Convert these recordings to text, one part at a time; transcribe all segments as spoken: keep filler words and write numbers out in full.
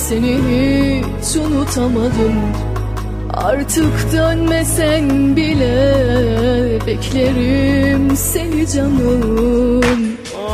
seni hiç unutamadım. Artık dönmesen bile beklerim seni canım.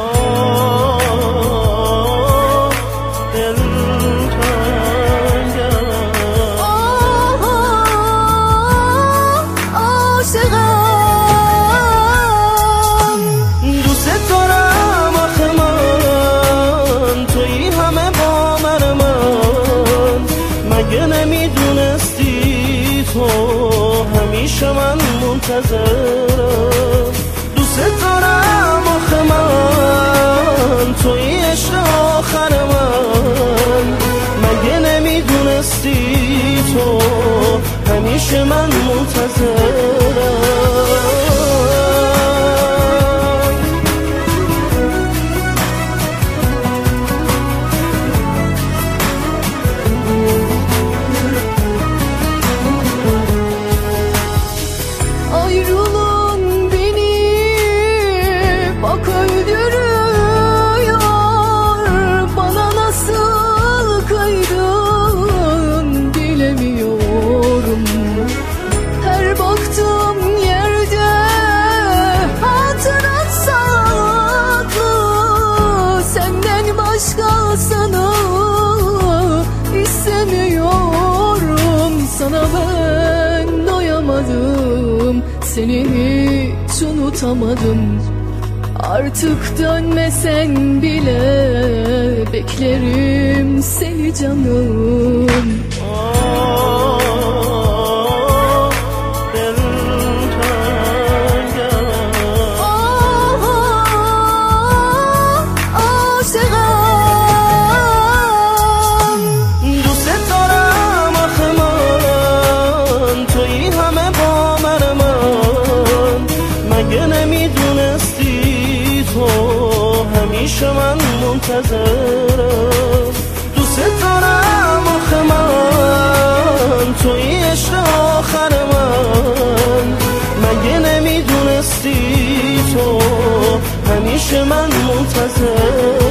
همیشه من منتظرم، دوست دارم آخه من توی عشق آخر من. مگه نمیدونستی تو همیشه من منتظرم. Ayrılın beni bak öldürüyor, bana nasıl kıydın bilemiyorum. Her baktığım yerde hatıran saklı, senden başkasını istemiyorum. Sana ben doyamadım, seni hiç unutamadım. Artık dönmesen bile beklerim seni canım. همیشه من منتظرم، دوست دارم آخه من توی عشق آخر من. مگه نمیدونستی تو همیشه من منتظرم.